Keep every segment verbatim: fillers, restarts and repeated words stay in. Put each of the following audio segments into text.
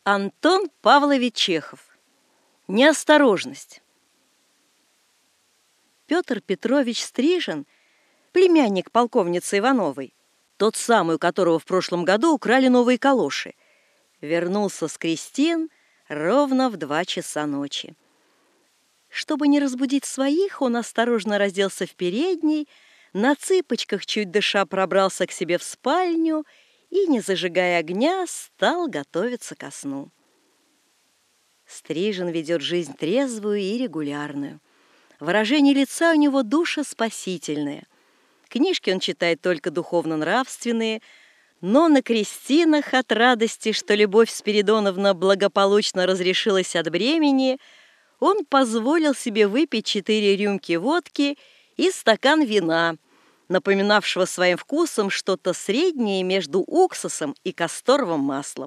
Антон Павлович Чехов. Неосторожность. Петр Петрович Стрижен, племянник полковницы Ивановой, тот самый, у которого в прошлом году украли новые калоши, вернулся с крестин ровно в два часа ночи. Чтобы не разбудить своих, он осторожно разделся в передней, на цыпочках чуть дыша пробрался к себе в спальню и, не зажигая огня, стал готовиться ко сну. Стрижен ведет жизнь трезвую и регулярную. Выражение лица у него душеспасительное. Книжки он читает только духовно-нравственные, но на крестинах от радости, что Любовь Спиридоновна благополучно разрешилась от бремени, он позволил себе выпить четыре рюмки водки и стакан вина, напоминавшего своим вкусом что-то среднее между уксусом и касторовым маслом.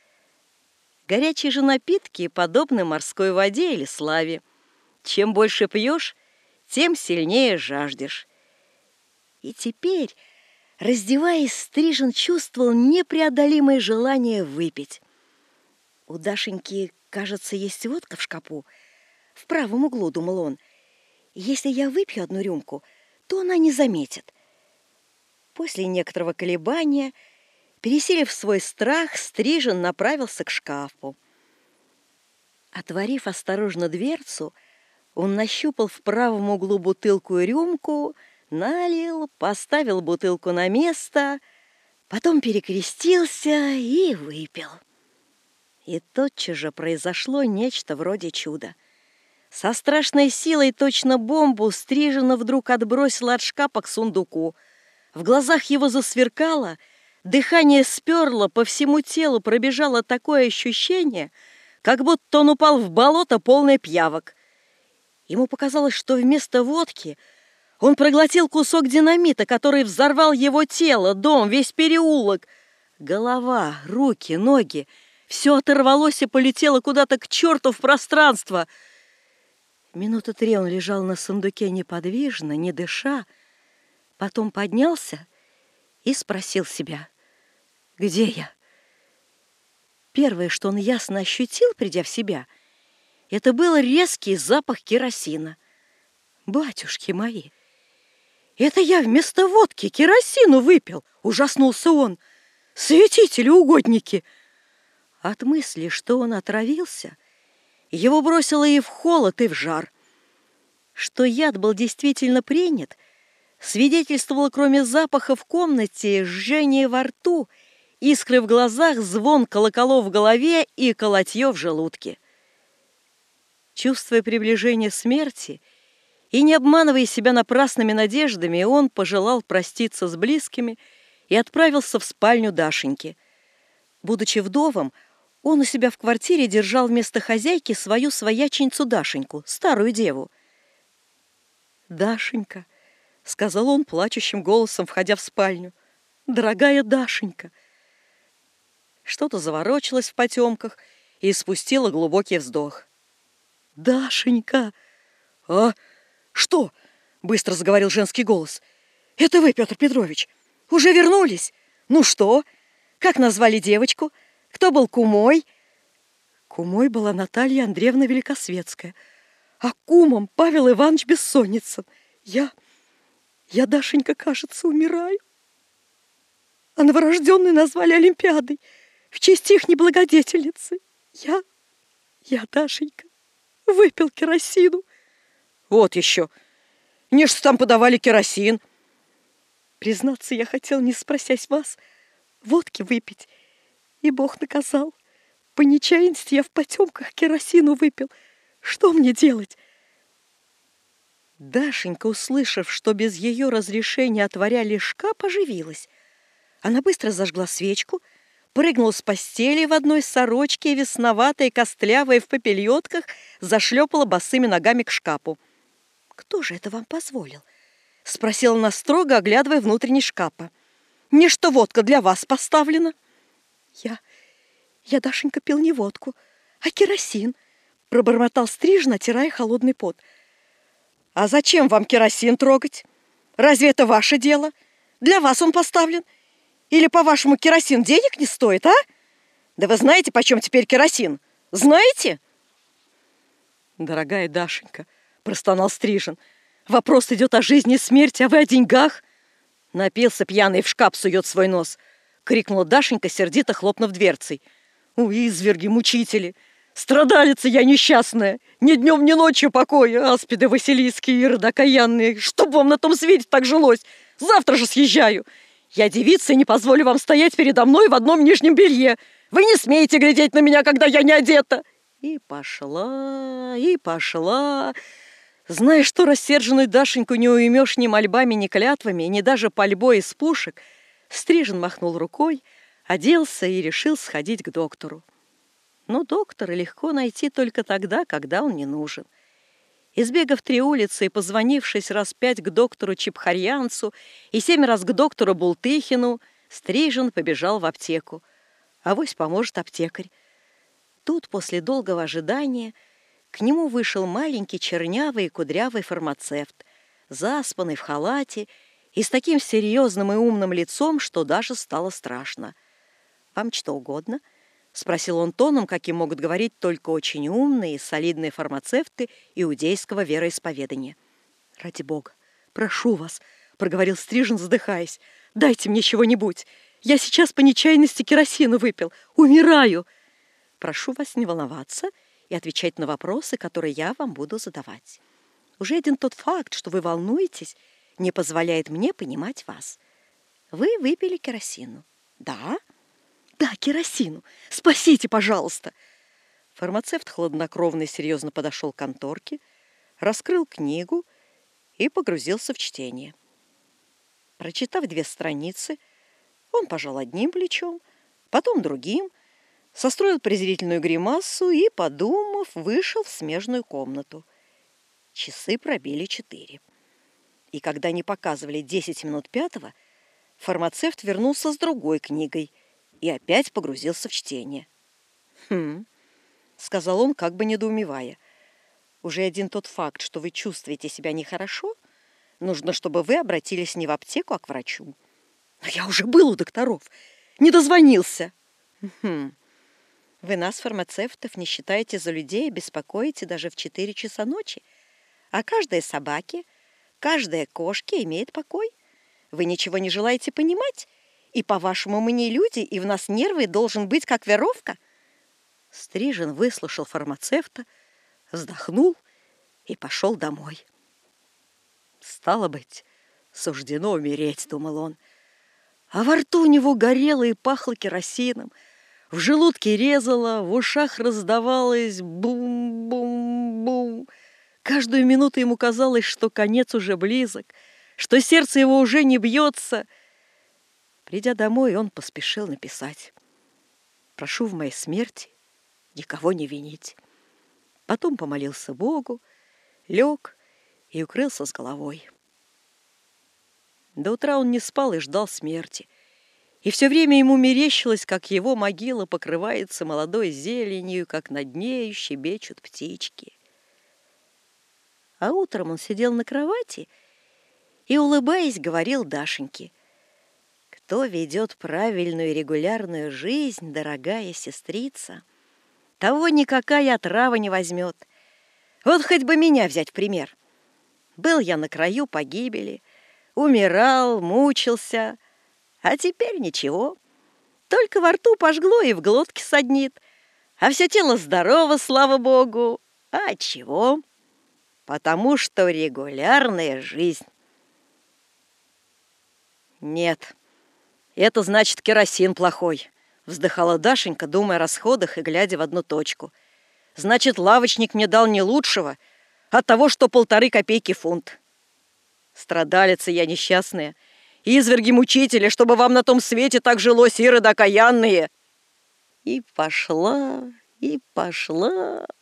Горячие же напитки подобны морской воде или славе. Чем больше пьешь, тем сильнее жаждешь. И теперь, раздеваясь, Стрижен чувствовал непреодолимое желание выпить. У Дашеньки, кажется, есть водка в шкапу. В правом углу, думал он. Если я выпью одну рюмку, то она не заметит. После некоторого колебания, пересилив свой страх, Стрижен направился к шкафу. Отворив осторожно дверцу, он нащупал в правом углу бутылку и рюмку, налил, поставил бутылку на место, потом перекрестился и выпил. И тотчас же произошло нечто вроде чуда. Со страшной силой, точно бомбу, Стрижена вдруг отбросила от шкафа к сундуку. В глазах его засверкало, дыхание сперло, по всему телу пробежало такое ощущение, как будто он упал в болото, полное пиявок. Ему показалось, что вместо водки он проглотил кусок динамита, который взорвал его тело, дом, весь переулок. Голова, руки, ноги — все оторвалось и полетело куда-то к черту в пространство. Минуты три он лежал на сундуке неподвижно, не дыша, потом поднялся и спросил себя: «Где я?» Первое, что он ясно ощутил, придя в себя, это был резкий запах керосина. «Батюшки мои! Это я вместо водки керосину выпил!» — ужаснулся он. «Святители-угодники!» От мысли, что он отравился, его бросило и в холод, и в жар. Что яд был действительно принят, свидетельствовало, кроме запаха в комнате, жжение во рту, искры в глазах, звон колоколов в голове и колотье в желудке. Чувствуя приближение смерти и не обманывая себя напрасными надеждами, он пожелал проститься с близкими и отправился в спальню Дашеньки. Будучи вдовом, он у себя в квартире держал вместо хозяйки свою свояченицу Дашеньку, старую деву. «Дашенька», — сказал он плачущим голосом, входя в спальню, — «дорогая Дашенька». Что-то заворочилось в потемках и спустило глубокий вздох. «Дашенька!» «А что?» — быстро заговорил женский голос. «Это вы, Петр Петрович? Уже вернулись? Ну что? Как назвали девочку? Кто был кумой?» Кумой была Наталья Андреевна Великосветская, а кумом Павел Иванович Бессонницын. Я, я, Дашенька, кажется, умираю. А новорожденную назвали Олимпиадой в честь их неблагодетельницы. Я, я, Дашенька, выпил керосину». «Вот еще! Не ж там подавали керосин!» «Признаться, я хотел, не спросясь вас, водки выпить, и Бог наказал. По нечаянности я в потемках керосину выпил. Что мне делать?» Дашенька, услышав, что без ее разрешения отворяли шкаф, оживилась. Она быстро зажгла свечку, прыгнула с постели в одной сорочке, весноватая, костлявая, в попельотках, зашлепала босыми ногами к шкафу. «Кто же это вам позволил?» — спросила она строго, оглядывая внутренний шкафа. «Не что водка для вас поставлена». «Я, я, Дашенька, пил не водку, а керосин», — пробормотал Стрижен, отирая холодный пот. «А зачем вам керосин трогать? Разве это ваше дело? Для вас он поставлен. Или, по-вашему, керосин денег не стоит, а?» Да вы знаете, почем теперь керосин? Знаете? Дорогая Дашенька, простонал Стрижен, вопрос идет о жизни и смерти, а вы о деньгах? Напился пьяный, в шкаф сует свой нос, крикнула Дашенька, сердито хлопнув дверцей. У, изверги, мучители! Страдалица я несчастная! Ни днем, ни ночью покоя, аспиды Василийские, ироды окаянные! Чтоб вам на том свете так жилось! Завтра же съезжаю! Я девица и не позволю вам стоять передо мной в одном нижнем белье! Вы не смеете глядеть на меня, когда я не одета!» И пошла, и пошла. Зная, что рассерженную Дашеньку не уймешь ни мольбами, ни клятвами, ни даже пальбой из пушек, Стрижен махнул рукой, оделся и решил сходить к доктору. Но доктора легко найти только тогда, когда он не нужен. Избегав три улицы и позвонившись раз пять к доктору Чепхарьянцу и семь раз к доктору Бултыхину, Стрижен побежал в аптеку. Авось поможет аптекарь. Тут, после долгого ожидания, к нему вышел маленький чернявый и кудрявый фармацевт, заспанный в халате и с таким серьезным и умным лицом, что даже стало страшно. «Вам что угодно?» — спросил он тоном, каким могут говорить только очень умные и солидные фармацевты иудейского вероисповедания. «Ради бога, прошу вас», — проговорил Стрижен, задыхаясь, — «дайте мне чего-нибудь. Я сейчас по нечаянности керосину выпил. Умираю!» «Прошу вас не волноваться и отвечать на вопросы, которые я вам буду задавать. Уже один тот факт, что вы волнуетесь, не позволяет мне понимать вас. Вы выпили керосину?» «Да?» «Да, керосину. Спасите, пожалуйста!» Фармацевт хладнокровно и серьезно подошел к конторке, раскрыл книгу и погрузился в чтение. Прочитав две страницы, он пожал одним плечом, потом другим, состроил презрительную гримасу и, подумав, вышел в смежную комнату. Часы пробили четыре. И когда они показывали десять минут пятого, фармацевт вернулся с другой книгой и опять погрузился в чтение. «Хм», — сказал он, как бы недоумевая, — «уже один тот факт, что вы чувствуете себя нехорошо, нужно, чтобы вы обратились не в аптеку, а к врачу». «Но я уже был у докторов, не дозвонился». «Хм. Вы нас, фармацевтов, не считаете за людей и беспокоите даже в четыре часа ночи. А каждой собаке, каждая кошке имеет покой. Вы ничего не желаете понимать? И, по-вашему, мы не люди, и в нас нервы должен быть как веровка?» Стрижен выслушал фармацевта, вздохнул и пошел домой. «Стало быть, суждено умереть», — думал он. А во рту у него горело и пахло керосином, в желудке резало, в ушах раздавалось бум-бум-бум. Каждую минуту ему казалось, что конец уже близок, что сердце его уже не бьется. Придя домой, он поспешил написать: «Прошу в моей смерти никого не винить». Потом помолился Богу, лег и укрылся с головой. До утра он не спал и ждал смерти. И все время ему мерещилось, как его могила покрывается молодой зеленью, как над нею щебечут птички. А утром он сидел на кровати и, улыбаясь, говорил Дашеньке: «Кто ведет правильную и регулярную жизнь, дорогая сестрица, того никакая отрава не возьмет. Вот хоть бы меня взять в пример. Был я на краю погибели, умирал, мучился, а теперь ничего. Только во рту пожгло и в глотке саднит, а все тело здорово, слава богу. А чего? Потому что регулярная жизнь». «Нет, это значит керосин плохой», — вздыхала Дашенька, думая о расходах и глядя в одну точку. «Значит, лавочник мне дал не лучшего, а того, что полторы копейки фунт. Страдалица я несчастная, изверги-мучители, чтобы вам на том свете так жилось, ироды окаянные». И пошла, и пошла